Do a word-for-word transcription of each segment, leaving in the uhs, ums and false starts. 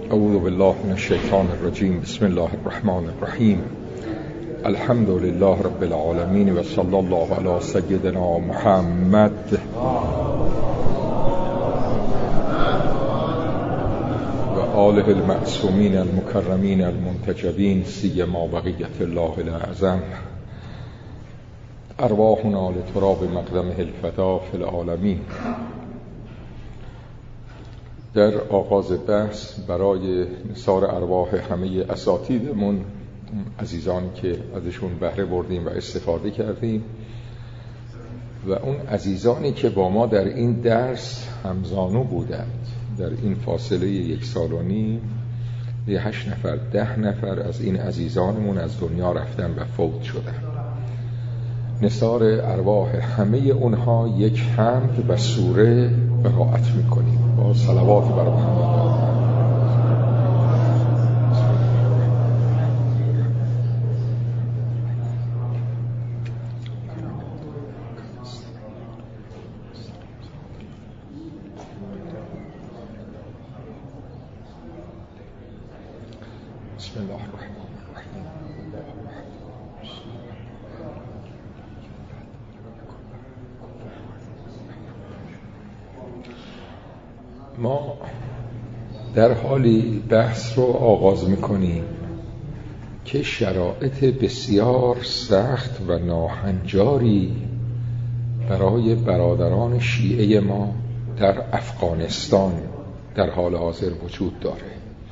اعوذ بالله من الشیطان الرجیم. بسم الله الرحمن الرحیم. الحمد لله رب العالمین و صلی الله علی سیدنا محمد و آله المعصومین المکرمین المنتجبین سیما بقیة الله الاعظم. ارواحنا لتراب مقدمه الفدا فی العالمین. در آغاز بحث برای نثار ارواح همه اساتیدمون، عزیزان که ازشون بهره بردیم و استفاده کردیم، و اون عزیزانی که با ما در این درس همزانو بودند در این فاصله یک سال و نیم، یه هشت نفر ده نفر از این عزیزانمون از دنیا رفتن و فوت شدن. نثار ارواح همه اونها یک حمد و سوره قرائت میکنیم با صلوات بر محمد. بسم الله الرحمن الرحیم. ما در حالی بحث رو آغاز میکنیم که شرایط بسیار سخت و ناهنجاری برای برادران شیعه ما در افغانستان در حال حاضر وجود داره.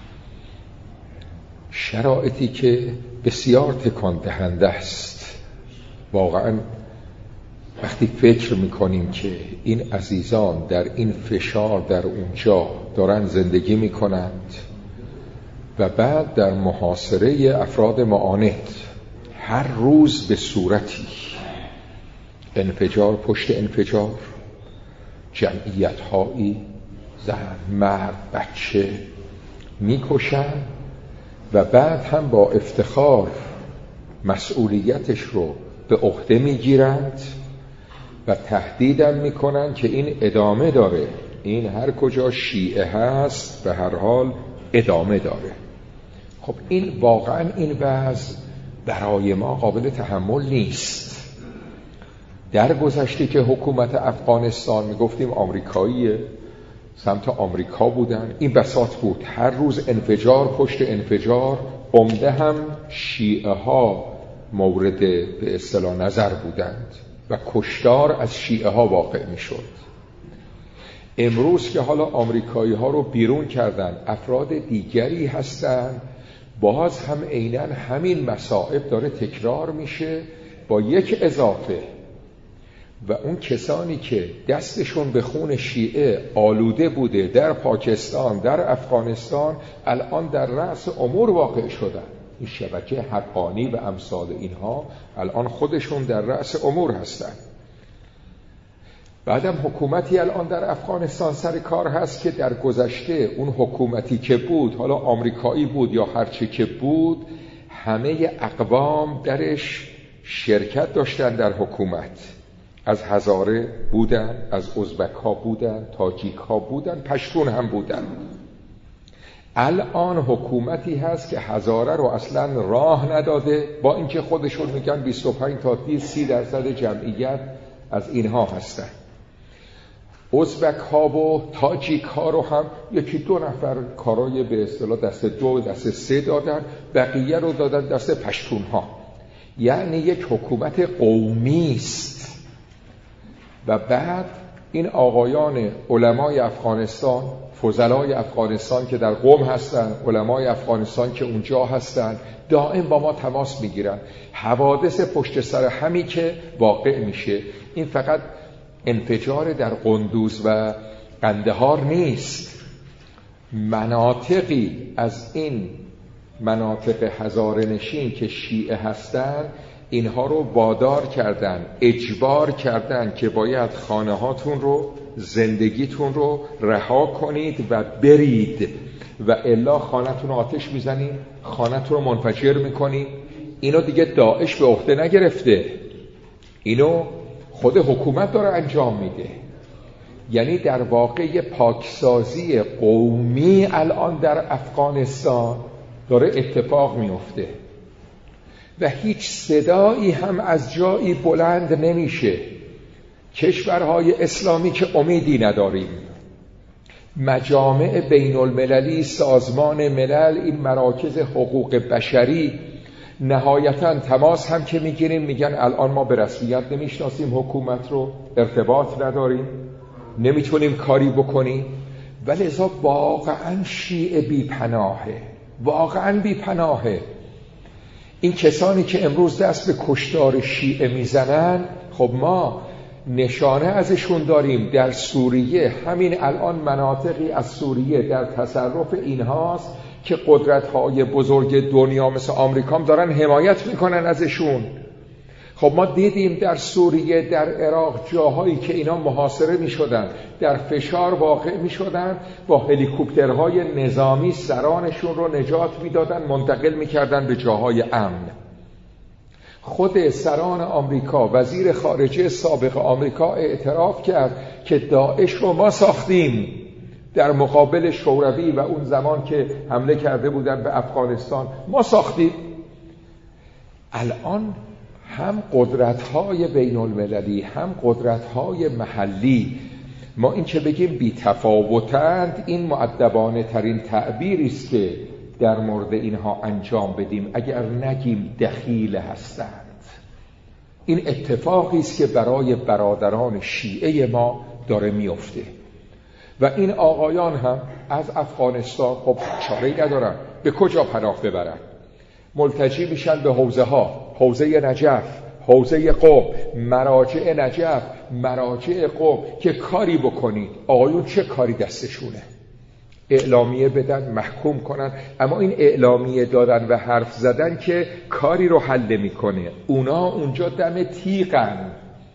شرایطی که بسیار تکان دهنده است. واقعا وقتی فکر میکنیم که این عزیزان در این فشار در اونجا دارن زندگی میکنند و بعد در محاصره افراد معاند هر روز به صورتی انفجار پشت انفجار، جمعیت هایی زن، مرد، بچه میکشن و بعد هم با افتخار مسئولیتش رو به عهده میگیرند و تهدیدم میکنن که این ادامه داره، این هر کجا شیعه هست به هر حال ادامه داره. خب این واقعا این وضع برای ما قابل تحمل نیست. در گذشته که حکومت افغانستان میگفتیم آمریکاییه، سمت آمریکا بودن، این بساط بود، هر روز انفجار پشت انفجار، عمده هم شیعه ها مورد به اصطلاح نظر بودند و کشتار از شیعه ها واقع می شد. امروز که حالا آمریکایی ها رو بیرون کردن، افراد دیگری هستن، باز هم عیناً همین مصائب داره تکرار میشه با یک اضافه، و اون کسانی که دستشون به خون شیعه آلوده بوده در پاکستان، در افغانستان، الان در رأس امور واقع شدن. این شبکه حقانی و امثال اینها الان خودشون در رأس امور هستن. بعدم حکومتی الان در افغانستان سر کار هست که در گذشته اون حکومتی که بود، حالا آمریکایی بود یا هرچی که بود، همه اقوام درش شرکت داشتن در حکومت. از هزاره بودن، از ازبک ها بودن، تاجیک ها بودن، پشتون هم بودن. الان حکومتی هست که هزاره رو اصلا راه نداده، با اینکه خودشون میگن بیست و پنج تا سی درصد جمعیت از اینها هستن. ازبک ها و تاجیک ها رو هم یکی دو نفر کارای به اصطلاح دست دو دست سه دادن، بقیه رو دادن دست پشتون ها. یعنی یک حکومت قومی است. و بعد این آقایان علمای افغانستان، فضلای افغانستان که در قم هستن، علمای افغانستان که اونجا هستن، دائم با ما تماس میگیرن. حوادث پشت سر همی که واقع میشه، این فقط انفجار در قندوز و قندهار نیست. مناطقی از این مناطق هزاره نشین که شیعه هستن، اینها رو وادار کردن، اجبار کردن که باید خانه هاتون رو، زندگیتون رو رها کنید و برید، و الا خانه‌تون رو آتش میزنید، خانه‌تون رو منفجر میکنید. اینو دیگه داعش به عهده نگرفته، اینو خود حکومت داره انجام میده. یعنی در واقع پاکسازی قومی الان در افغانستان داره اتفاق میفته و هیچ صدایی هم از جایی بلند نمیشه. کشورهای اسلامی که امیدی نداریم، مجامع بین المللی، سازمان ملل، این مراکز حقوق بشری، نهایتاً تماس هم که میگیریم میگن الان ما به رسمیت نمیشناسیم حکومت رو، ارتباط نداریم، نمیتونیم کاری بکنیم. ولذا واقعاً شیعه بی پناهه، واقعاً بی پناهه. این کسانی که امروز دست به کشتار شیعه میزنن، خب ما نشانه ازشون داریم. در سوریه همین الان مناطقی از سوریه در تصرف اینهاست که قدرت‌های بزرگ دنیا مثل آمریکا هم دارن حمایت میکنن ازشون. خب ما دیدیم در سوریه، در عراق، جاهایی که اینا محاصره میشدن، در فشار واقع میشدن، با هلیکوپترهای نظامی سرانشون رو نجات میدادن، منتقل میکردن به جاهای امن. خود سران آمریکا، وزیر خارجه سابق آمریکا اعتراف کرد که داعش رو ما ساختیم در مقابل شوروی و اون زمان که حمله کرده بودن به افغانستان، ما ساختیم. الان هم قدرت‌های بین المللی هم قدرت‌های محلی، ما این که بگیم بی تفاوتند، این مؤدبانه ترین تعبیری است که در مورد اینها انجام بدیم، اگر نگیم دخیل هستند. این اتفاقی است که برای برادران شیعه ما داره میفته و این آقایان هم از افغانستان خب چاره‌ای ندارن به کجا پناه ببرن، ملتجی میشن به حوزه ها، حوزه نجف، حوزه قم، مراجع نجف، مراجع قم که کاری بکنید. آقایون چه کاری دستشونه؟ اعلامیه بدن، محکوم کنن، اما این اعلامیه دادن و حرف زدن که کاری رو حل میکنه. اونا اونجا دم تیغن.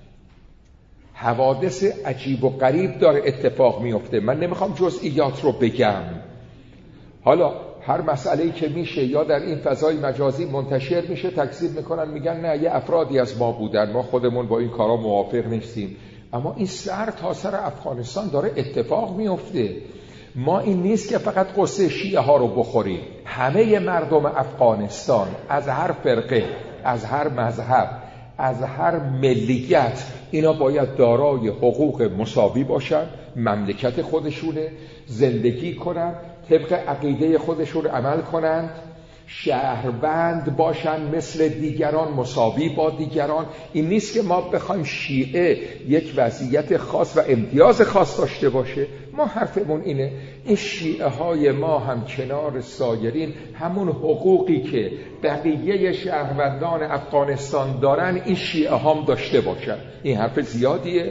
حوادث عجیب و غریب داره اتفاق میفته. من نمیخوام جزئیات رو بگم. حالا هر مسئله‌ای که میشه یا در این فضای مجازی منتشر میشه، تکذیب میکنن، میگن نه یه افرادی از ما بودن، ما خودمون با این کارا موافق نیستیم. اما این سر تا سر افغانستان داره اتفاق میفته. ما این نیست که فقط قصه شیعه ها رو بخوریم. همه مردم افغانستان از هر فرقه، از هر مذهب، از هر ملیت، اینا باید دارای حقوق مساوی باشن، مملکت خودشونه، زندگی کنن، طبق عقیده خودشون عمل کنند، شهروند باشن مثل دیگران، مساوی با دیگران. این نیست که ما بخوایم شیعه یک وضعیت خاص و امتیاز خاص داشته باشه. ما حرفمون اینه این شیعه های ما هم کنار سایرین همون حقوقی که بقیه شهروندان افغانستان دارن، این شیعه هم داشته باشن. این حرف زیادیه،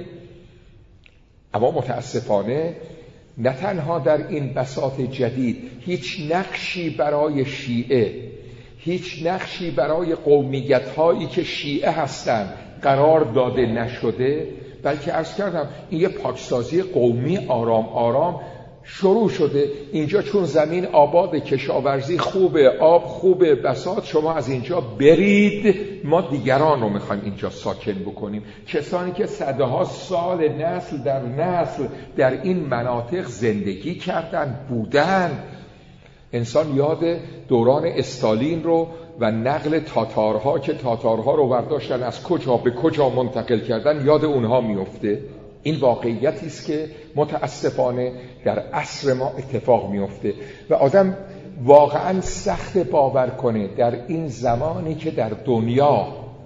اما متاسفانه نه تنها در این بساط جدید هیچ نقشی برای شیعه، هیچ نقشی برای قومیت هایی که شیعه هستند قرار داده نشده، بلکه عرض کردم این یه پاکسازی قومی آرام آرام شروع شده. اینجا چون زمین آباد، کشاورزی خوبه، آب خوبه، بساط، شما از اینجا برید، ما دیگران رو میخوایم اینجا ساکن بکنیم. کسانی که صدها سال نسل در نسل در این مناطق زندگی کردن بودن. انسان یاد دوران استالین رو و نقل تاتارها که تاتارها رو برداشتن از کجا به کجا منتقل کردن، یاد اونها میفته. این واقعیتی است که متاسفانه در عصر ما اتفاق میفته و آدم واقعا سخت باور کنه در این زمانی که در دنیا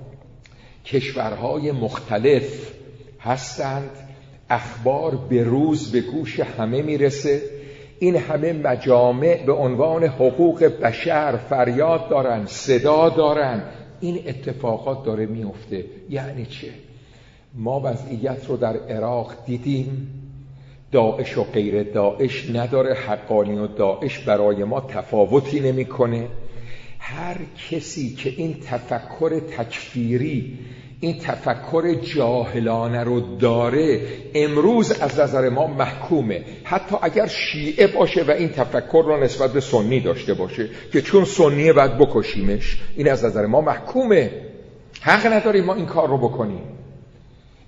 کشورهای مختلف هستند، اخبار به روز به گوش همه میرسه، این همه مجامع به عنوان حقوق بشر فریاد دارن، صدا دارن، این اتفاقات داره میفته. یعنی چه؟ ما وضعیت رو در عراق دیدیم، داعش و غیر داعش نداره، حقانی و داعش برای ما تفاوتی نمیکنه. هر کسی که این تفکر تکفیری، این تفکر جاهلانه رو داره، امروز از نظر ما محکومه. حتی اگر شیعه باشه و این تفکر رو نسبت به سنی داشته باشه که چون سنیه باید بکشیمش، این از نظر ما محکومه. حق نداریم ما این کار رو بکنیم.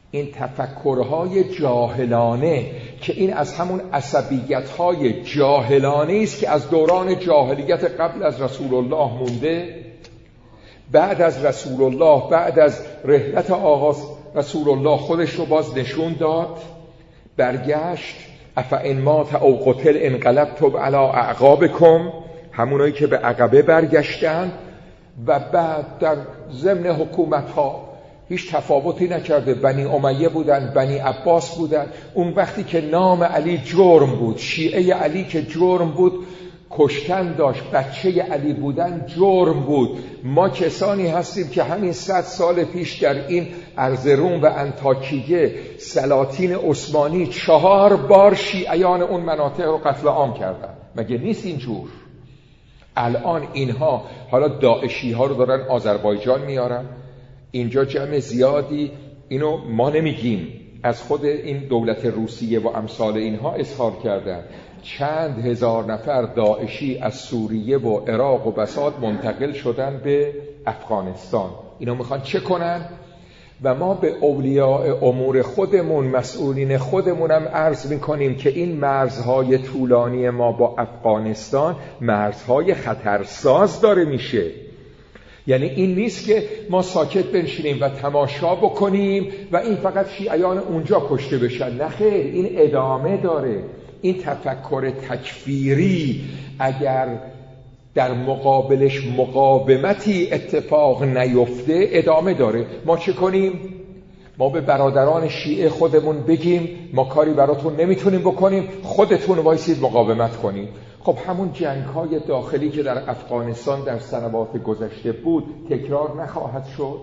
این تفکرهای جاهلانه که این از همون عصبیت‌های جاهلانه است که از دوران جاهلیت قبل از رسول الله مونده، بعد از رسول الله، بعد از رحلت آغاز رسول الله خودش رو باز نشون داد، برگشت افئن مات او قتل انقلبتم علی اعقابکم، همونایی که به عقبه برگشتن و بعد در ضمن حکومت‌ها هیچ تفاوتی نکرده، بنی امیه بودن، بنی عباس بودن. اون وقتی که نام علی جرم بود، شیعه علی که جرم بود، کشتن داشت، بچه علی بودن جرم بود. ما کسانی هستیم که همین صد سال پیش در این ارزروم و انطاکیه سلاطین عثمانی چهار بار شیعیان اون مناطق رو قتل عام کردن. مگه نیست اینجور؟ الان اینها حالا داعشی ها رو دارن آذربایجان میارن، اینجا جمع زیادی، اینو ما نمیگیم، از خود این دولت روسیه و امثال اینها اظهار کردن، چند هزار نفر داعشی از سوریه و عراق و بساط منتقل شدن به افغانستان. اینا میخوان چه کنن؟ و ما به اولیاء امور خودمون، مسئولین خودمونم عرض میکنیم که این مرزهای طولانی ما با افغانستان مرزهای خطرساز داره میشه. یعنی این نیست که ما ساکت بنشینیم و تماشا بکنیم و این فقط شیعیان اونجا کشته بشن. نه خیر، این ادامه داره. این تفکر تکفیری اگر در مقابلش مقاومتی اتفاق نیفته ادامه داره. ما چه کنیم؟ ما به برادران شیعه خودمون بگیم ما کاری براتون نمیتونیم بکنیم، خودتون وایسید مقاومت کنیم. خب همون جنگ‌های داخلی که در افغانستان در سنوات گذشته بود تکرار نخواهد شد؟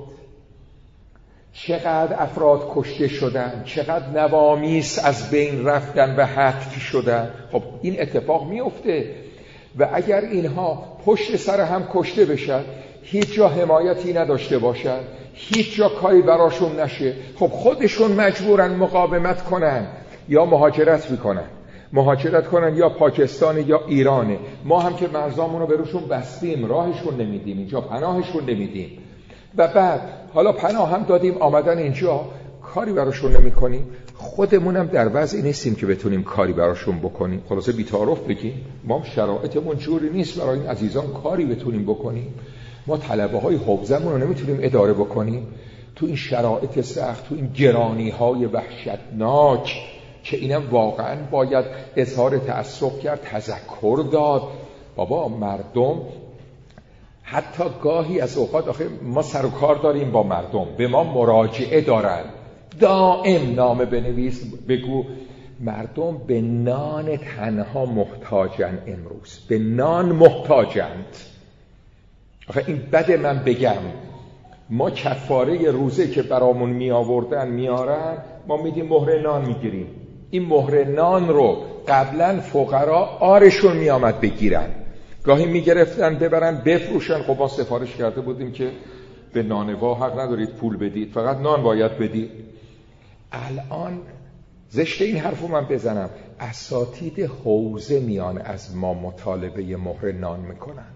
چقدر افراد کشته شدن، چقدر نوامیس از بین رفتن و حذف شدن. خب این اتفاق میفته و اگر اینها پشت سر هم کشته بشن، هیچ جا حمایتی نداشته باشن، هیچ جا کاری براشون نشه، خب خودشون مجبورن مقاومت کنن یا مهاجرت میکنن. مهاجرت کنن یا پاکستان یا ایرانه. ما هم که مرزامون رو به روشون بستیم، راهشون نمیدیم، اینجا پناهشون نمیدیم و بعد حالا پناه هم دادیم آمدن اینجا، کاری براشون نمی کنیم. خودمونم در وضعی نیستیم که بتونیم کاری براشون بکنیم. خلاصه بی‌تعارف بگیم ما شرایطمون جوری نیست برای این عزیزان کاری بتونیم بکنیم. ما طلبه های حوزمون رو نمیتونیم اداره بکنیم تو این شرایط سخت، تو این گرانی های وحشتناک که اینم واقعا باید اظهار تأسف کرد، تذکر داد. بابا مردم حتی گاهی از اوقات آخه ما سر و کار داریم با مردم، به ما مراجعه دارن، دائم نامه بنویس بگو مردم به نان تنها محتاجن، امروز به نان محتاجند. آخه این بده من بگم، ما کفاره روزه که برامون می آوردن میارن، ما میدیم مهر نان میگیریم. این مهر نان رو قبلا فقرا آرشون می آمد بگیرن، گاهی میگرفتن ببرن بفروشن. خب ما سفارش کرده بودیم که به نانوا حق ندارید پول بدید، فقط نان باید بدید. الان زشت این حرفو من بزنم، اساتید حوزه میان از ما مطالبه مهر نان میکنند،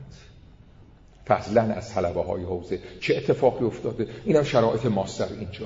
فضلا از طلبه های حوزه. چه اتفاقی افتاده؟ اینم شرایط ماست در اینجا.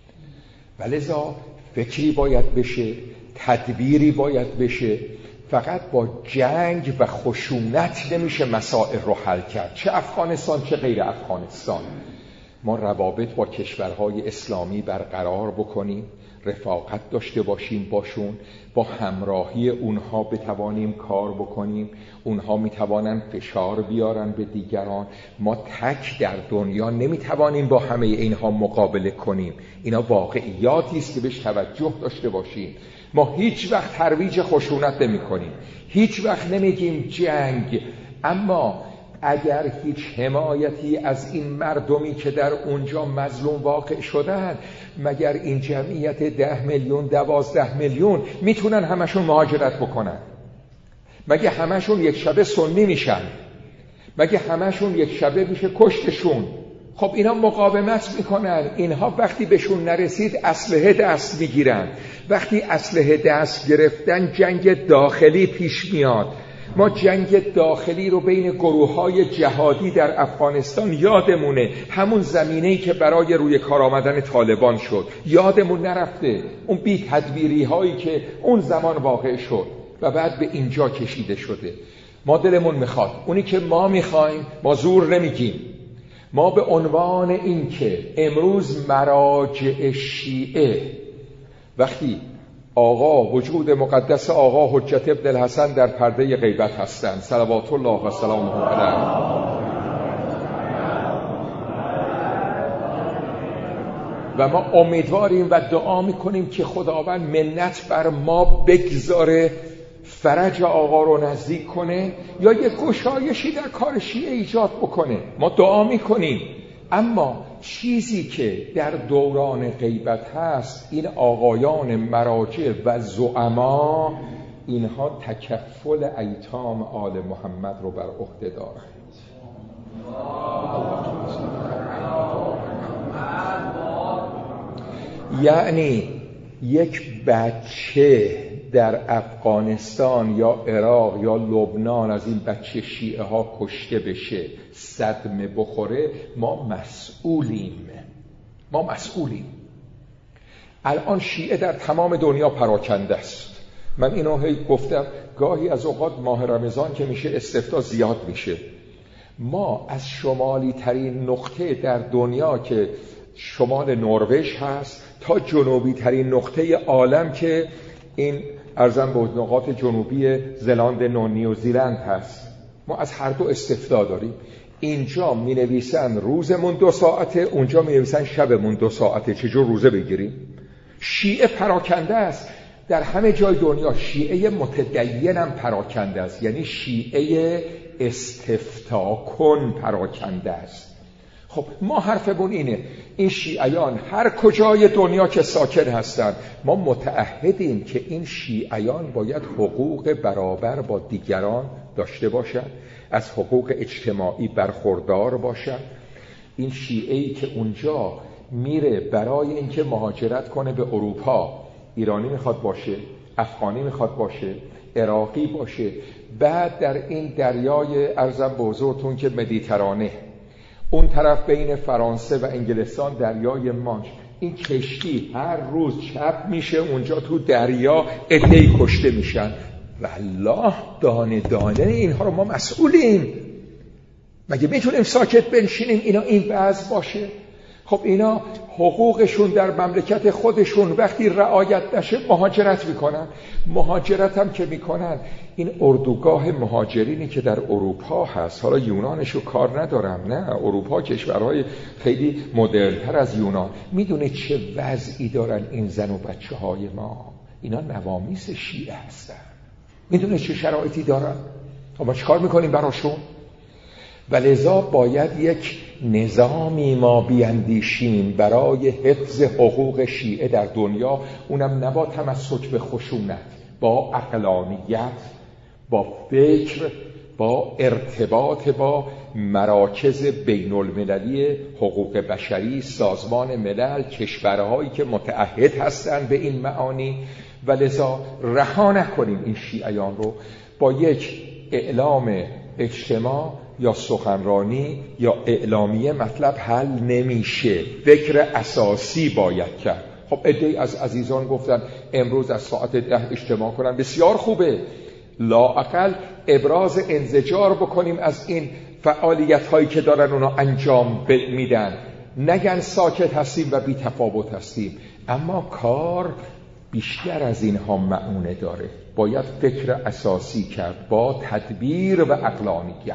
ولذا فکری باید بشه، تدبیری باید بشه. فقط با جنگ و خشونت نمیشه مسائل رو حل کرد، چه افغانستان چه غیر افغانستان. ما روابط با کشورهای اسلامی برقرار بکنیم، رفاقت داشته باشیم باشون، با همراهی اونها بتوانیم کار بکنیم. اونها میتوانن فشار بیارن به دیگران. ما تک در دنیا نمیتوانیم با همه اینها مقابله کنیم. اینا واقعیاتی است که بهش توجه داشته باشیم. ما هیچ وقت ترویج خشونت نمی کنیم، هیچ وقت نمیگیم جنگ، اما اگر هیچ حمایتی از این مردمی که در اونجا مظلوم واقع شدن، مگر این جمعیت ده میلیون دوازده میلیون میتونن همشون مهاجرت بکنن؟ مگه همشون یک شبه سنی میشن؟ مگه همشون یک شبه میشه کشتشون؟ خب اینا مقاومت میکنن. اینها وقتی بهشون نرسید اسلحه دست میگیرن. وقتی اسلحه دست گرفتن جنگ داخلی پیش میاد. ما جنگ داخلی رو بین گروه‌های جهادی در افغانستان یادمونه، همون زمینه‌ای که برای روی کار آمدن طالبان شد یادمون نرفته، اون بی تدبیری هایی که اون زمان واقع شد و بعد به اینجا کشیده شده. ما دلمون میخواد اونی که ما میخوایم، ما زور نمیگیم، ما به عنوان این که امروز مراجع شیعه وقتی آقا وجود مقدس آقا حجت ابن الحسن در پرده غیبت هستند صلوات الله و سلامه علیه، و ما امیدواریم و دعا میکنیم که خداوند منت بر ما بگذاره، فرج آقا رو نزدیک کنه یا یک گشایشی در کار شیعه ایجاد بکنه. ما دعا میکنیم، اما چیزی که در دوران غیبت هست این آقایان مراجع و زعما، اینها تکفل ایتام آل محمد رو بر عهده دارند. یعنی یک بچه در افغانستان یا عراق یا لبنان از این بچه شیعه ها کشته بشه، صدمه بخوره، ما مسئولیم، ما مسئولیم. الان شیعه در تمام دنیا پراکنده است. من اینو هی گفتم، گاهی از اوقات ماه رمضان که میشه استفتاء زیاد میشه. ما از شمالی ترین نقطه در دنیا که شمال نروژ هست تا جنوبی ترین نقطه عالم که این ارزم به نقاط جنوبی زلاند نو نیوزیلند هست، ما از هر دو استفاده داریم. اینجا می نویسن روزمون دو ساعته، اونجا می نویسن شبمون دو ساعته. چجور روزه بگیریم؟ شیعه پراکنده است در همه جای دنیا. شیعه متدینم پراکنده است، یعنی شیعه استفتاء کن پراکنده است. خب ما حرفمون اینه، این شیعیان هر کجای دنیا که ساکن هستند، ما متعهدیم که این شیعیان باید حقوق برابر با دیگران داشته باشند، از حقوق اجتماعی برخوردار باشند. این شیعه‌ای که اونجا میره برای اینکه مهاجرت کنه به اروپا، ایرانی میخواد باشه، افغانی میخواد باشه، عراقی باشه، بعد در این دریای ارزم به حضورتون که مدیترانه، اون طرف بین فرانسه و انگلستان دریای مانش، این کشتی هر روز چپ میشه اونجا تو دریا، عده‌ای کشته میشن. والله دانه دانه اینها رو ما مسئولیم. مگه میتونیم ساکت بنشینیم اینا این وضع باشه؟ خب اینا حقوقشون در مملکت خودشون وقتی رعایت نشه مهاجرت میکنن. مهاجرت هم که میکنن، این اردوگاه مهاجرینی که در اروپا هست، حالا یونانشو کار ندارم، نه، اروپا کشورهای خیلی مدرن‌تر از یونان، میدونه چه وضعی دارن این زن و بچه های ما؟ اینا نوامیس شیعه هستن، میدونه چه شرایطی دارن؟ ما چه کار میکنیم براشون؟ ولذا باید یک نظامی ما بیندیشیم برای حفظ حقوق شیعه در دنیا، اونم نه با تمسک به خشونت، با عقلانیت، با فکر، با ارتباط با مراکز بین المللی حقوق بشری، سازمان ملل، کشورهایی که متعهد هستند به این معانی. ولذا رها نکنیم این شیعیان رو با یک اعلام اجتماع یا سخنرانی یا اعلامیه مطلب حل نمیشه، فکر اساسی باید کرد. خب عده‌ای از عزیزان گفتن امروز از ساعت ده اجتماع کنن، بسیار خوبه، لااقل ابراز انزجار بکنیم از این فعالیت هایی که دارن اونا انجام میدن، نگن ساکت هستیم و بی تفاوت هستیم. اما کار بیشتر از اینها معونه داره، باید فکر اساسی کرد با تدبیر و عقلانیت.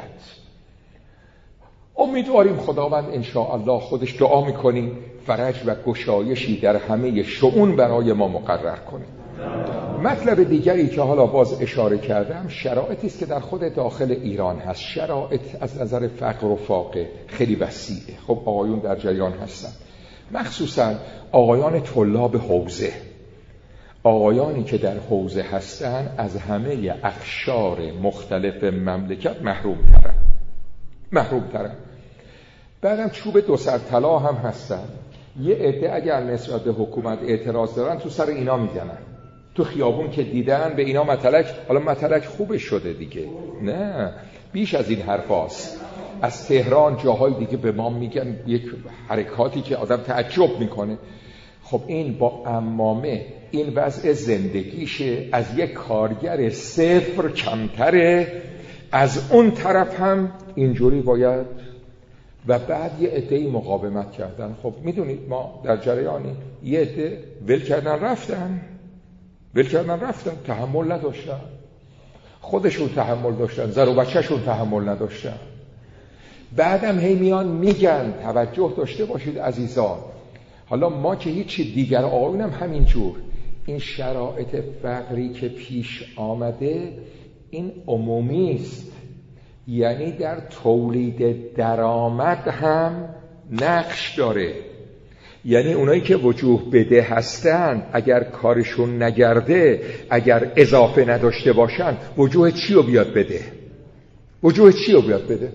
امیدواریم خداوند انشاءالله، خودش دعا میکنیم فرج و گشایشی در همه شؤون برای ما مقرر کنه. مطلب دیگری که حالا باز اشاره کردم، شرایطی است که در خود داخل ایران هست. شرایط از نظر فقر و فاقه خیلی وسیعه. خب آقایون در جریان هستن، مخصوصا آقایان طلاب حوزه، آقایانی که در حوزه هستن از همه اقشار مختلف مملکت محروم ترن محروم ترن بعدم چوب دو سر طلا هم هستن. یه عده اگر نسبت به حکومت اعتراض دارن تو سر اینا میزنن، تو خیابون که دیدن به اینا متلک، حالا متلک خوبش شده دیگه، نه بیش از این حرف هاست. از تهران جاهای دیگه به ما میگن یک حرکاتی که آدم تعجب میکنه. خب این با عمامه این وضع زندگیشه، از یک کارگر صفر کمتره، از اون طرف هم اینجوری باید. و بعد یه عده‌ای مقاومت کردن. خب میدونید ما در جریانی یه عده ول کردن رفتن ول کردن رفتن تحمل نداشتن، خودشون تحمل داشتن، زن و بچه‌شون تحمل نداشتن. بعدم هی میان میگن، توجه داشته باشید عزیزان، حالا ما که هیچی دیگر، آقایونم همینجور، این شرایط فقری که پیش آمده این عمومی است، یعنی در تولید درآمد هم نقش داره. یعنی اونایی که وجوه بده هستن اگر کارشون نگرده، اگر اضافه نداشته باشن، وجوه چی رو بیاد بده؟ وجوه چی رو بیاد بده؟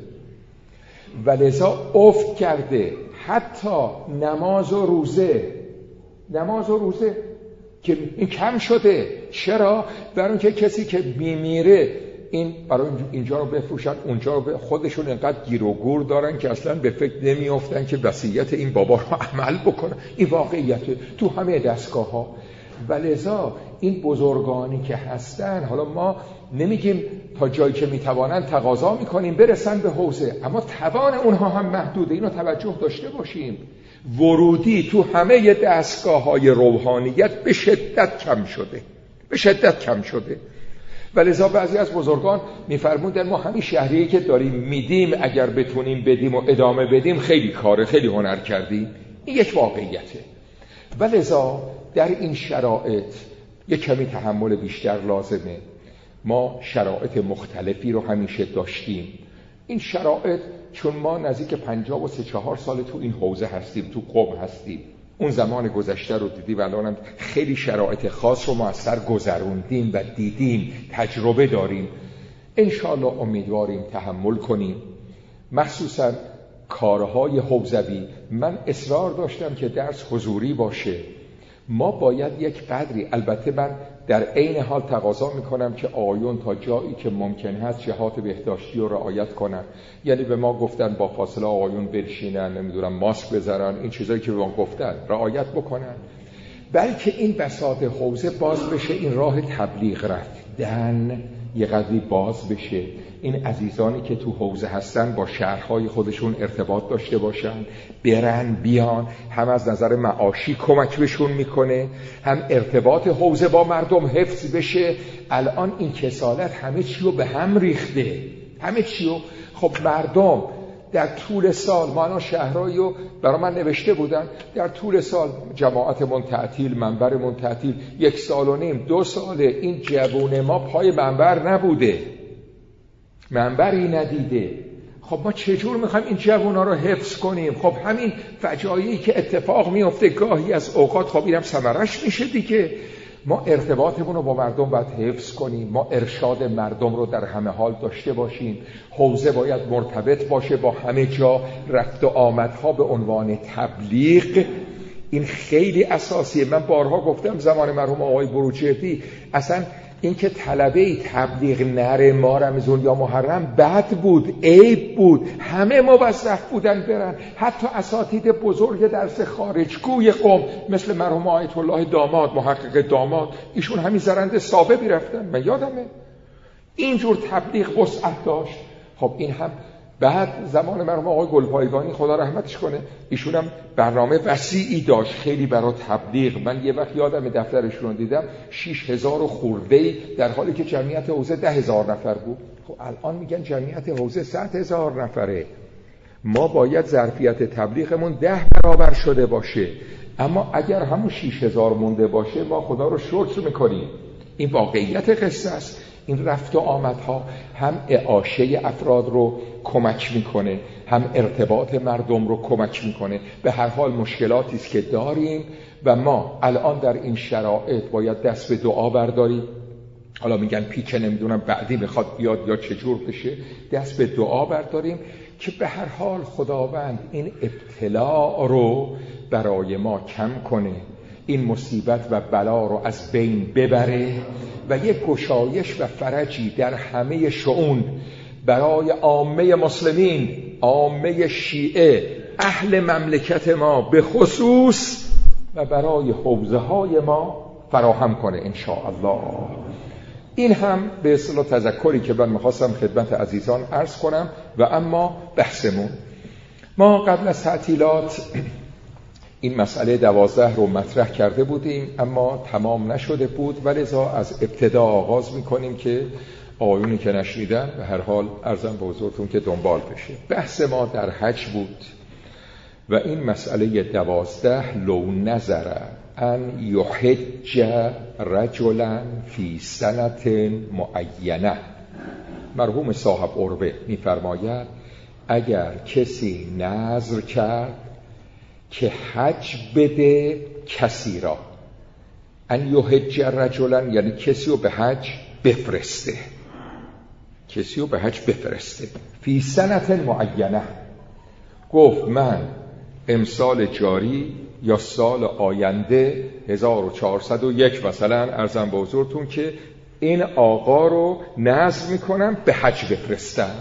ولذا افت کرده حتی نماز و روزه. نماز و روزه که این کم شده. چرا؟ برای اینکه کسی که میمیره این برای اینجا رو بفروشن اونجا رو، خودشون اینقدر گیر و گور دارن که اصلا به فکر نمیافتن که وصیت این بابا رو عمل بکنن. این واقعیته تو همه دستگاه ها. ولذا این بزرگانی که هستن، حالا ما نمیگیم تا جایی که میتوانن تقاضا میکنیم برسن به حوزه، اما توان اونها هم محدوده. اینو توجه داشته باشیم. ورودی تو همه دستگاه های روحانیت به شدت کم شده، به شدت کم شده. ولذا بعضی از بزرگان میفرمودن ما همین شهریه که داریم میدیم اگر بتونیم بدیم و ادامه بدیم خیلی کاره، خیلی هنر کردیم. این یک واقعیته. ولذا در این شرایط یک کمی تحمل بیشتر لازمه. ما شرایط مختلفی رو همیشه داشتیم. این شرایط چون ما نزدیک پنجاه و سه چهار سال تو این حوزه هستیم، تو قم هستیم، اون زمان گذشته رو دیدی و الانم خیلی شرایط خاص رو ما از سر گذروندیم و دیدیم، تجربه داریم. انشاءالله امیدواریم تحمل کنیم. مخصوصا کارهای حوزوی، من اصرار داشتم که درس حضوری باشه. ما باید یک قدری، البته من در عین حال تقاضا میکنم که آقایون تا جایی که ممکن هست جهات بهداشتی رو رعایت کنن. یعنی به ما گفتن با فاصله آقایون بنشینن، نمیدونم ماسک بذارن، این چیزایی که به ما گفتن رعایت بکنن. بلکه این بساط حوزه باز بشه، این راه تبلیغ رفتن یه قدری باز بشه. این عزیزانی که تو حوزه هستن با شهرهای خودشون ارتباط داشته باشن، برن بیان، هم از نظر معاشی کمک بهشون میکنه، هم ارتباط حوزه با مردم حفظ بشه. الان این کسالت همه چی رو به هم ریخته، همه چی رو. خب مردم در طول سال، ما الان شهرهایی رو برای من نوشته بودن، در طول سال جماعتمون تعطیل، منبرمون تعطیل، یک سال و نیم دو ساله این جوون ما پای منبر نبوده، منبری ندیده. خب ما چجور میخوایم این جوونا رو حفظ کنیم؟ خب همین فجایعی که اتفاق میفته گاهی از اوقات، خب اینم ثمرش میشه دیگه. ما ارتباطمون رو با مردم باید حفظ کنیم، ما ارشاد مردم رو در همه حال داشته باشیم. حوزه باید مرتبط باشه با همه جا، رفت و آمدها به عنوان تبلیغ، این خیلی اساسیه. من بارها گفتم زمان مرحوم آقای بروجردی، اصلا این که طلبه تبلیغ نره ما رمضان یا محرم بد بود، عیب بود، همه موظف بودن برن. حتی اساتید بزرگ درس خارجگوی قم مثل مرحوم آیت الله داماد، محقق داماد، ایشون همین زرنده سابه بیرفتن، من یادمه اینجور تبلیغ وسعت داشت. خب این هم بعد زمان مرحوم آقای گلپایگانی خدا رحمتش کنه، ایشون هم برنامه وسیعی داشت خیلی برای تبلیغ. من یه وقت یادم دفترشون دیدم شش هزار خورده‌ای، در حالی که جمعیت حوزه ده هزار نفر بود. خب الان میگن جمعیت حوزه صد هزار نفره. ما باید ظرفیت تبلیغمون ده برابر شده باشه. اما اگر همون شش هزار مونده باشه ما خدا رو شکر میکنیم. این واقعیت قصه است. این رفت و آمدها هم اعاشه افراد رو کمک میکنه، هم ارتباط مردم رو کمک میکنه. به هر حال مشکلاتی است که داریم و ما الان در این شرایط باید دست به دعا برداریم. حالا میگن پیچه نمیدونم بعدی میخواد بیاد یا چجور بشه، دست به دعا برداریم که به هر حال خداوند این ابتلاع رو برای ما کم کنه. این مصیبت و بلا رو از بین ببره و یک گشایش و فرجی در همه شئون برای عامه مسلمین، عامه شیعه، اهل مملکت ما به خصوص و برای حوزه های ما فراهم کنه انشاءالله. این هم به اصطلاح تذکری که من میخواستم خدمت عزیزان عرض کنم. و اما بحثمون، ما قبل از تعطیلات این مسئله دوازده رو مطرح کرده بودیم اما تمام نشده بود و لذا از ابتدا آغاز میکنیم که آیونی که نشنیدن به هر حال عرضم به حضورتون که دنبال بشه. بحث ما در حج بود و این مسئله دوازده لو نظر ان یحج رجلا فی سنت معینه. مرحوم صاحب عروه میفرماید اگر کسی نذر کرد که حج بده کسی را، ان یحج رجلا یعنی کسی رو به حج بفرسته، کسی رو به حج بفرسته فی سنت معینه، گفت من امسال جاری یا سال آینده هزار و چهارصد و یک مثلا عرضم به حضورتون که این آقا رو نذر میکنم به حج بفرستم.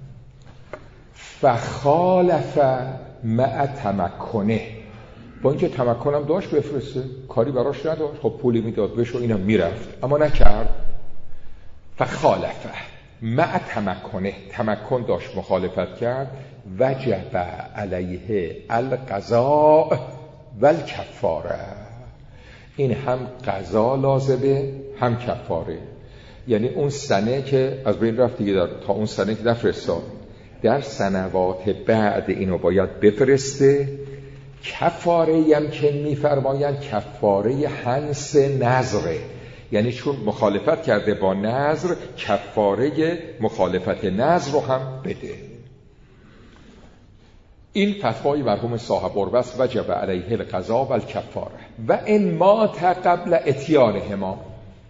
فخالف مع تمکنه، با اینکه تمکنم داشت بفرسته، کاری براش نداشت، خب پولی میداد بهش و اینم میرفت، اما نکرد. فخالف مع تمکنه، تمکن داشت مخالفت کرد، وجب علیه القضاء و الکفاره. این هم قضا لازمه هم کفاره. یعنی اون سنه که از بین رفت دیگه، تا اون سنه که نفرستاد، در سنوات بعد اینو باید بفرسته. کفاره هم که میفرمایند کفاره حنس نذره، یعنی چون مخالفت کرده با نذر کفاره مخالفت نذر رو هم بده. این فتوای مرحوم صاحب عروه است، وجب علیه القضاء و الکفاره. و ان مات قبل اتیانهما،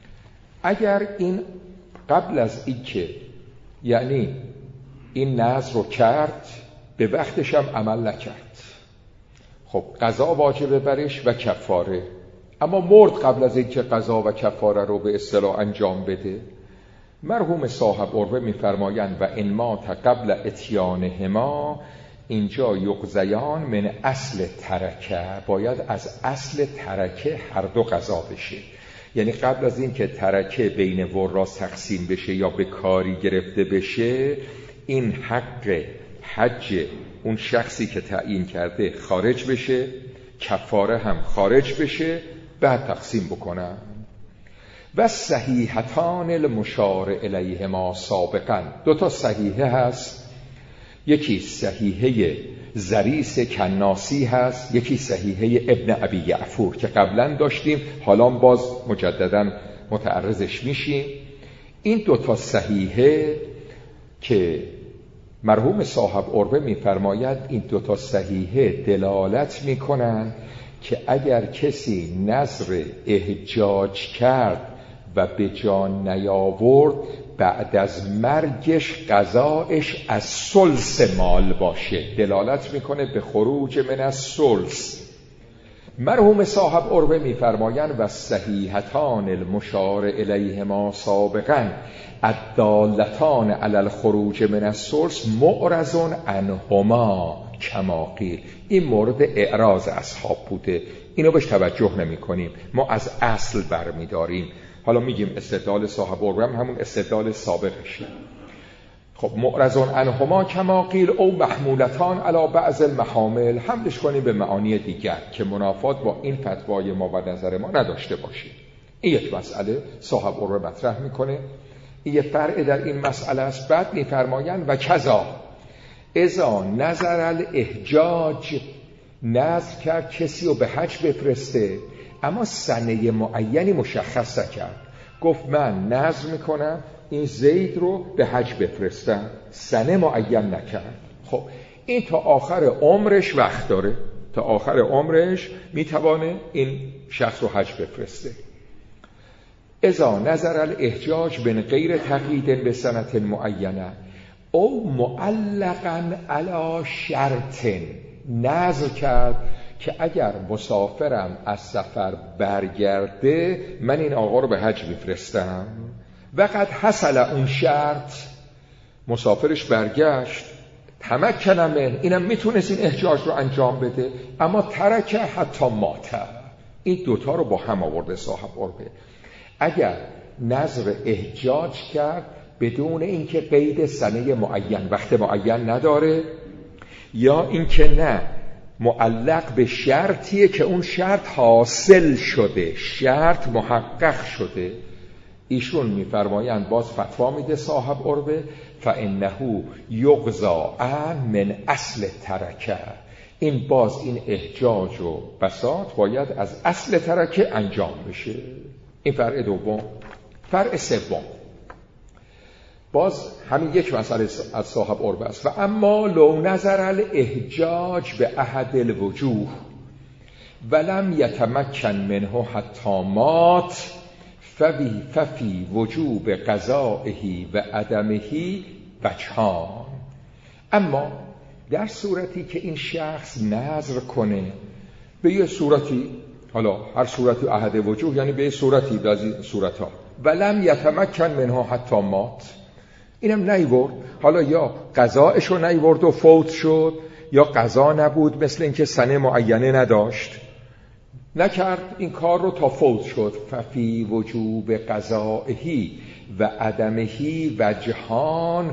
اگر این قبل از این که یعنی این نذر رو کرد به وقتش هم عمل نکرد، خب قضا واجبه برش و کفاره، اما مرد قبل از این که قضا و کفاره رو به اصطلاح انجام بده. مرحوم صاحب عروه میفرمایند و ان مات قبل اتیانهما، اینجا یقضیان من اصل ترکه، باید از اصل ترکه هر دو قضا بشه. یعنی قبل از این که ترکه بین وراث تقسیم بشه یا به کاری گرفته بشه، این حق حج اون شخصی که تعیین کرده خارج بشه، کفاره هم خارج بشه، بعد تقسیم بکنن. و صحیحتان المشار الیهما سابقا، دو تا صحیحه هست، یکی صحیحه زریس کناسی هست، یکی صحیحه ابن ابی یعفور که قبلا داشتیم، حالا باز مجددا متعرضش میشیم. این دو تا صحیحه که مرحوم صاحب عروه میفرماید این دو تا صحیحه دلالت میکنن که اگر کسی نذر احجاج کرد و به جان نیاورد، بعد از مرگش قضایش از ثلث مال باشه، دلالت میکنه به خروج من از ثلث. مرحوم صاحب عروه میفرمایند و صحیحتان المشار الیهما سابقا الدالتان علی الخروج من الثلث معرض عنهما کما قیل. این مورد اعراض اصحاب بوده، اینو بهش توجه نمی کنیم، ما از اصل برمیداریم. حالا میگیم استدلال صاحب عروه هم همون استدلال سابقشه. خب معرض عنهما کما قیل او محمولتان علی بعض المحامل، حملش کنیم به معانی دیگر که منافات با این فتوای ما و نظر ما نداشته باشه. این یک مسئله صاحب عروه مطرح میکنه، این یک فرع در این مسئله است. بعد میفرمایند و کذا اذا نظر الاحجاج، نذر کرد کسی رو به حج بفرسته اما سنه معینی مشخص نکرد، گفت من نذر میکنم این زید رو به حج بفرستم، سنه معین نکرد. خب این تا آخر عمرش وقت داره، تا آخر عمرش میتوانه این شخص رو حج بفرسته. اذا نظر الاحجاج بن غیر تقیید به سنت معینه او معلقا علی شرط، نذر کرد که اگر مسافرم از سفر برگرده من این آقا رو به حج میفرستم. وقت حصل اون شرط، مسافرش برگشت، تمکنمه، اینم میتونست این احجاج رو انجام بده، اما ترکه حتی ماته. این دوتا رو با هم آورده صاحب عربه. اگر نظر احجاج کرد بدون اینکه قید سنه معین، وقت معین نداره، یا اینکه نه معلق به شرطیه که اون شرط حاصل شده، شرط محقق شده، ایشون میفرمایند باز فتوا میده صاحب عربه فانه یغزا عن من اصل ترکه، این باز این احجاج و بساط باید از اصل ترکه انجام بشه. این فرع دوم. فرع سوم باز همین یک مسئله از صاحب عربه است. و اما لو نظر الاحجاج به احد الوجوه ولم یتمکن منه حتی مات ففی ففی وجوب قضائه و عدمه وجهان. اما در صورتی که این شخص نظر کنه به یه صورتی، حالا هر صورتی احد وجوه یعنی به یه صورتی از این صورتها، ولم یتمکن منه حتی مات، اینم نیورد، حالا یا قضایشو نیورد و فوت شد، یا قضا نبود مثل اینکه سنه معینه نداشت، نکرد این کار رو تا فوت شد. ففی وجوب قضائه و عدمه وجهان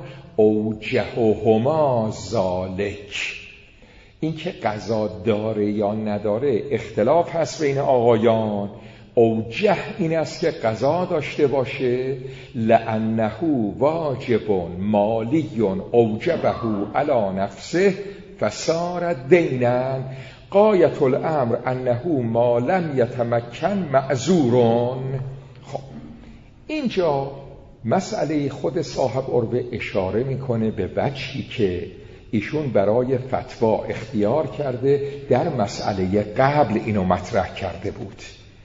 اوجههما ذالک. این که قضا داره یا نداره اختلاف هست بین آقایان. اوجه این است که قضا داشته باشه، لأنه واجب مالی اوجبه علی نفسه فصار دینا، غایت الامر انه ما لم یتمکن معذورون. خب اینجا مسئله خود صاحب عربه اشاره میکنه به وجهی که ایشون برای فتوا اختیار کرده در مسئله قبل اینو مطرح کرده بود،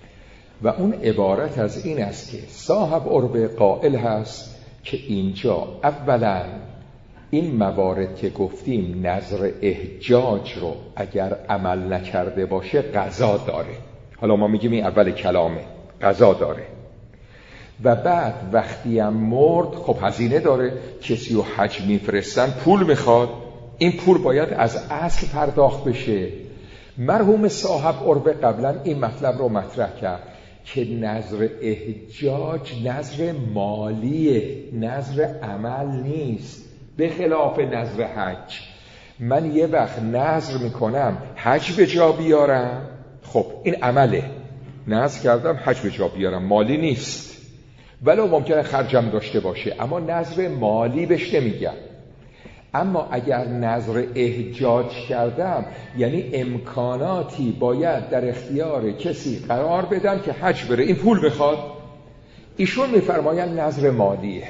و اون عبارت از این است که صاحب عربه قائل هست که اینجا اولا این موارد که گفتیم نظر احجاج رو اگر عمل نکرده باشه قضا داره، حالا ما میگیم این اول کلامه، قضا داره، و بعد وقتی هم مرد خب هزینه داره، کسی رو حج میفرستن پول میخواد، این پول باید از اصل پرداخت بشه. مرحوم صاحب عربه قبلا این مطلب رو مطرح کرد که نظر احجاج نظر مالیه، نظر عمل نیست، به خلاف نظر حج. من یه وقت نظر میکنم حج به جا بیارم، خب این عمله، نظر کردم حج به جا بیارم، مالی نیست، ولو ممکنه خرجم داشته باشه، اما نظر مالی بهش نمیگم. اما اگر نظر احجاج کردم یعنی امکاناتی باید در اختیار کسی قرار بدم که حج بره، این پول بخواد، ایشون میفرماین نظر مالیه.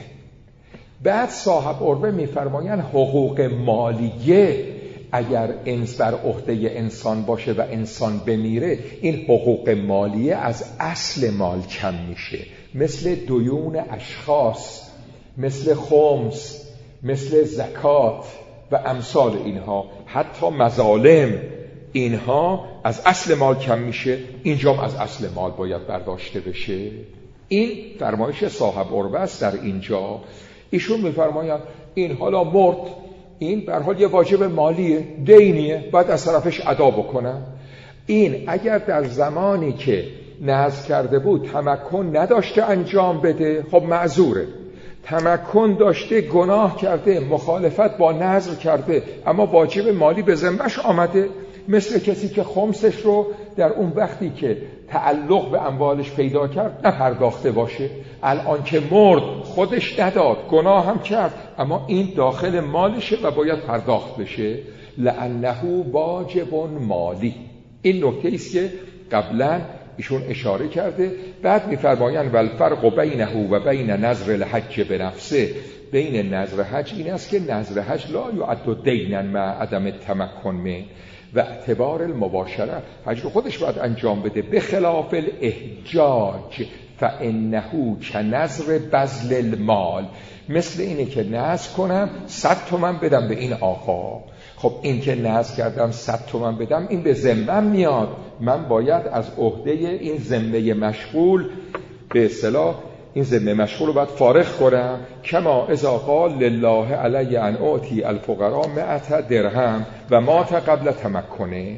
بعد صاحب عربه میفرماین حقوق مالیه اگر انس بر عهده انسان باشه و انسان بمیره، این حقوق مالیه از اصل مال کم میشه، مثل دیون اشخاص، مثل خمس، مثل زکات و امثال اینها، حتی مظالم، اینها از اصل مال کم میشه، اینجام از اصل مال باید برداشته بشه. این فرمایش صاحب عربه است در اینجا. ایشون میفرمایند این حالا مرد، این به هر حال یه واجب مالیه، دینیه، باید از طرفش ادا بکنن. این اگر در زمانی که نذر کرده بود تمکن نداشته انجام بده، خب معذوره. تمکن داشته، گناه کرده، مخالفت با نذر کرده، اما واجب مالی به ذمه‌اش آمده، مثل کسی که خمسش رو در اون وقتی که تعلق به اموالش پیدا کرد نپرداخته باشه، الان که مرد خودش نداد، گناه هم کرد، اما این داخل مالشه و باید پرداخت بشه. لأنه واجب مالی. این نکته است که قبلا ایشون اشاره کرده. بعد می‌فرمایند والفرق بینه و بین نظر الحج بنفسه، بین نظر حج این است که نظر حج لا یعد دینا مع عدم التمکن من و اعتبار المباشره، حج رو خودش باید انجام بده، به خلاف الاحجاج فانه کنذر بذل المال، مثل اینه که نذر کنم صد تومن بدم به این آقا. خب این که نذر کردم صد تومن بدم، این به ذمم میاد، من باید از عهده این ذمه مشغول به اصطلاح این ذمه مشغول رو باید فارغ کنم. کما اذا قال لله علی ان اعطی الفقراء مئة درهم و مات قبل تمکنه.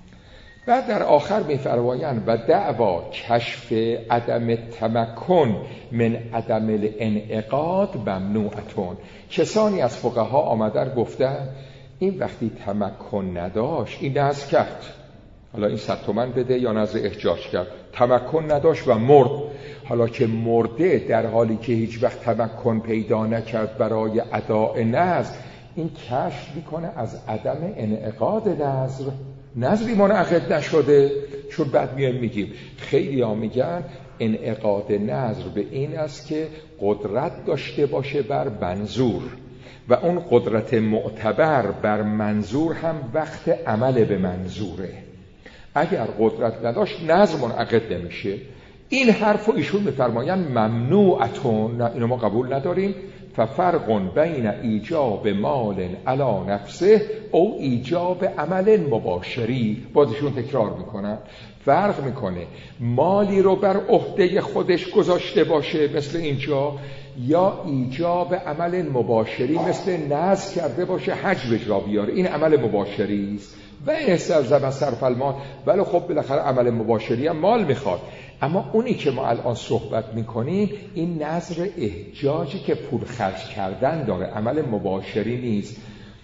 بعد در آخر می‌فرمایند و دعوا کشف عدم تمکن من عدم الانعقاد ممنوعتون. کسانی از فقها آمدن گفتن این وقتی تمکن نداشت، این نذر کرد، حالا این صد تومن بده یا نذر احجاج کرد، تمکن نداشت و مرد. حالا که مرده در حالی که هیچ وقت تمکن پیدا نکرد برای اداء نذر، این کشف میکنه از عدم انعقاد نذر، نذری منعقد نشده. چون بعد میایم میگیم خیلی ها میگن انعقاد نذر به این است که قدرت داشته باشه بر منظور، و اون قدرت معتبر بر منظور هم وقت عمل به منظوره. اگر قدرت نداشت نذر منعقد نمیشه. این حرف رو ایشون میفرمایند ممنوعتون، نه اینو ما قبول نداریم. ففرق بین ایجاب مال علی نفسه او ایجاب عمل مباشری. بازشون تکرار میکنن، فرق میکنه مالی رو بر عهده خودش گذاشته باشه مثل اینجا، یا ایجاب عمل مباشری مثل نذر کرده باشه حج به جا بیاره. این عمل مباشری است و این استلزم صرف المال، ولی خب بالاخره عمل مباشری هم مال میخواد. اما اونی که ما الان صحبت میکنیم این نذر احجاجی که پول خرج کردن داره، عمل مباشری نیست.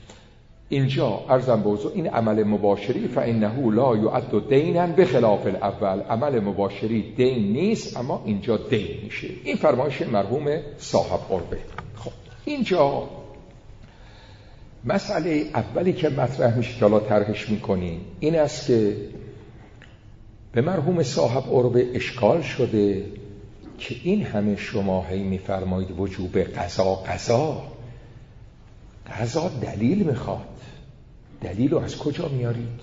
اینجا عرضم به حضور این عمل مباشری فانه لا یعد دینا بخلاف الاول، عمل مباشری دین نیست اما اینجا دین میشه. این فرمایش مرحوم صاحب قربه. خب اینجا مسئله اولی که مطرح میشه که حالا طرحش میکنیم این است که به مرحوم صاحب قربه اشکال شده که این همه شما هی میفرمایید وجوب قضا قضا قضا دلیل میخواد، دلیل رو از کجا میارید؟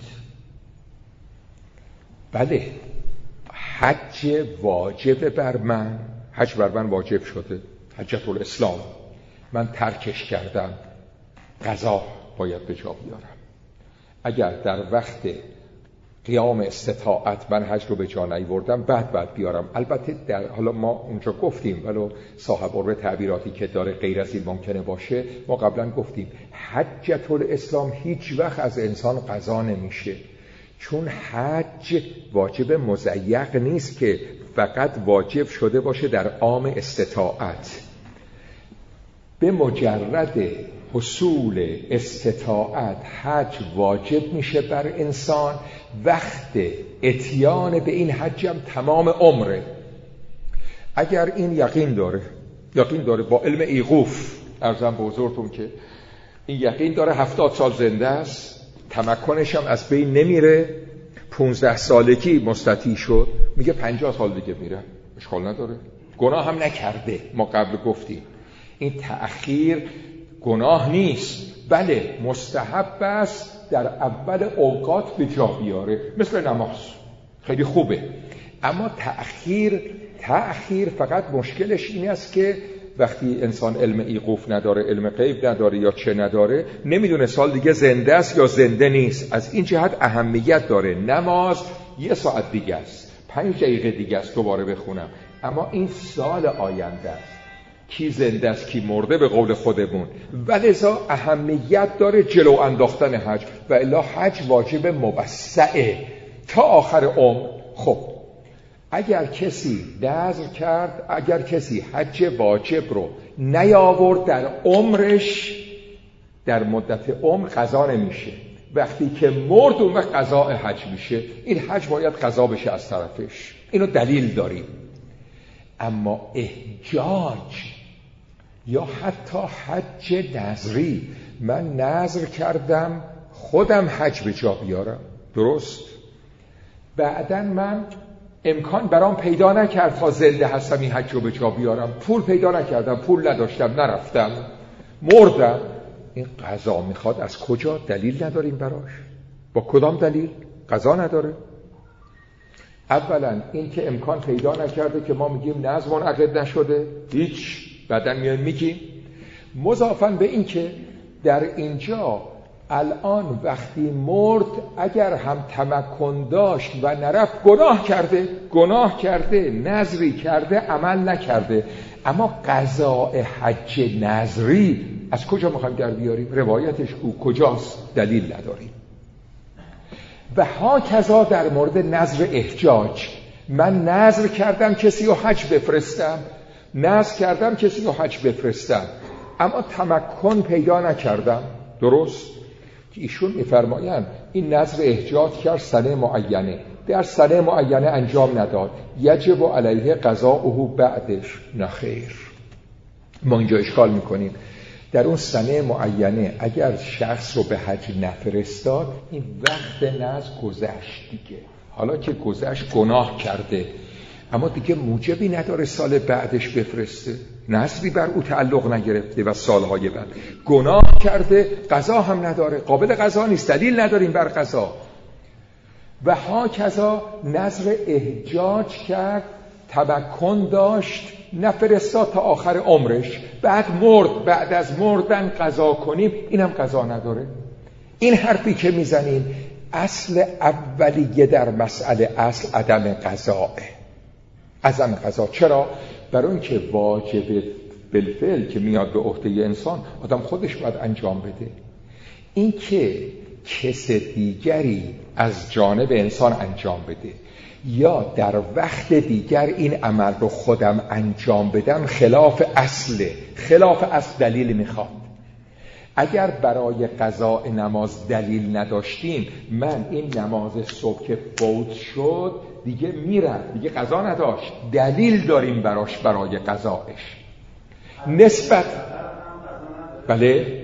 بله حج واجب بر من، حج بر من واجب شده، حجت الاسلام، من ترکش کردم، قضا باید به جا بیارم. اگر در وقت قیام استطاعت من حج رو به جا نیاوردم بعد بعد بیارم. البته در حالا ما اونجا گفتیم ولو صاحب قربه تعبیراتی که داره غیر از این ممکنه باشه، ما قبلا گفتیم حجت الاسلام هیچ وقت از انسان قضا نمیشه، چون حج واجب مضیق نیست که فقط واجب شده باشه در عام استطاعت. به مجرد حصول استطاعت حج واجب میشه بر انسان، وقت اتیان به این حجم تمام عمره. اگر این یقین داره یقین داره با علم ایقوف، عرضم به حضورتون که این یقین داره هفتاد سال زنده است، تمکنش هم از بین نمیره، پونزده سالگی مستطیع شد، میگه پنجاه سال دیگه میره، اشکال نداره، گناه هم نکرده. ما قبل گفتیم این تأخیر گناه نیست، بله مستحب است در اول اوقات به جا بیاره، مثل نماز خیلی خوبه. اما تأخیر تأخیر فقط مشکلش این است که وقتی انسان علم ایقوف نداره، علم غیب نداره یا چه نداره، نمیدونه سال دیگه زنده است یا زنده نیست. از این جهت اهمیت داره. نماز یه ساعت دیگه است، پنج دقیقه دیگه است دوباره بخونم، اما این سال آینده است، کی زنده است کی مرده به قول خودمون. ولذا اهمیت داره جلو انداختن حج، و الا حج واجب موسعه تا آخر عمر. خب اگر کسی نذر کرد، اگر کسی حج واجب رو نیاورد در عمرش، در مدت عمر قضا نمیشه. وقتی که مرد اون وقت قضا حج میشه. این حج باید قضا بشه از طرفش، اینو دلیل داریم. اما احجاج یا حتی حج نذری، من نذر کردم خودم حج به جا بیارم، درست؟ بعدن من امکان برام پیدا نکرد تا زنده هستم این حج رو به جا بیارم، پول پیدا نکردم، پول نداشتم، نرفتم، مردم، این قضا میخواد از کجا؟ دلیل نداریم براش. با کدام دلیل؟ قضا نداره. اولا این که امکان پیدا نکرده که ما میگیم نظم منعقد نشده، هیچ، بعدا میایم میگیم. مضافاً به این که در اینجا الان وقتی مرد اگر هم تمکن داشت و نرفت گناه کرده، گناه کرده، نذری کرده، عمل نکرده. اما قضاء حج نذری از کجا میخوایم در بیاریم؟ روایتش او کجاست؟ دلیل نداریم. و ها کذا در مورد نذر احجاج، من نذر کردم کسی رو حج بفرستم، نذر کردم کسی رو حج بفرستم اما تمکن پیدا نکردم، درست؟ که ایشون میفرمایند این نذر احجاج کرد سنه معینه، در سنه معینه انجام نداد، یجب علیه قضاؤه بعدش. نه خیر، ما اینجا اشکال میکنیم در اون سنه معینه اگر شخص رو به حج نفرستاد این وقت نذر گذشت دیگه، حالا که گذشت گناه کرده اما دیگه موجبی نداره سال بعدش بفرسته، نذری بر او تعلق نگرفته و سالهای بعد گناه کرده، قضا هم نداره، قابل قضا نیست، دلیل نداریم بر قضا. و ها کذا نذر احجاج کرد، تمکن داشت، نفرستاد تا آخر عمرش، بعد مرد، بعد از مردن قضا کنیم، اینم قضا نداره. این حرفی که میزنیم اصل اولیه در مسئله اصل عدم قضاه، عدم قضا. چرا؟ برای اینکه واجب بالفعل که میاد به عهده انسان آدم خودش باید انجام بده. این که کس دیگری از جانب انسان انجام بده یا در وقت دیگر این عمل رو خودم انجام بدم خلاف اصله، خلاف اصل دلیل میخواد. اگر برای قضاء نماز دلیل نداشتیم، من این نماز صبح که فوت شد دیگه میرم، دیگه قضا نداشت، دلیل داریم براش برای قضاءش. نسبت بله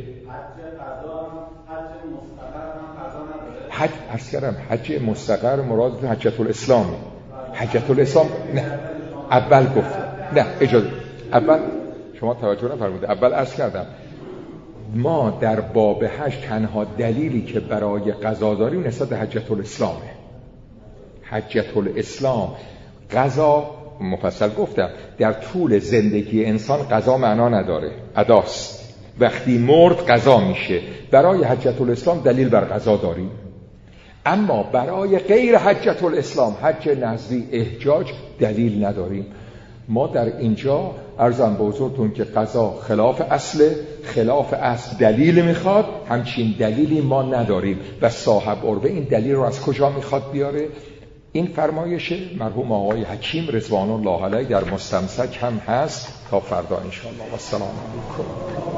حج عرض کردم حج مستقر مراد حجت الاسلام، حجت الاسلام نه اول گفت نه اجازه اول شما توجه نفرمودید، اول عرض کردم ما در باب حج تنها دلیلی که برای قضا داریم نسبت به حجت الاسلامه. حجت الاسلام قضا مفصل گفتم در طول زندگی انسان قضا معنا نداره، اداست، وقتی مرد قضا میشه. برای حجت الاسلام دلیل بر قضا داریم، اما برای غیر حجت الاسلام، حج نذری، احجاج، دلیل نداریم. ما در اینجا عرضم به حضورتون که قضا خلاف اصل، خلاف اصل دلیل میخواد، همچین دلیلی ما نداریم و صاحب عربه این دلیل رو از کجا میخواد بیاره؟ این فرمایش مرحوم آقای حکیم رضوان الله علیه در مستمسک هم هست. تا فردا انشاءالله و السلام علیکم.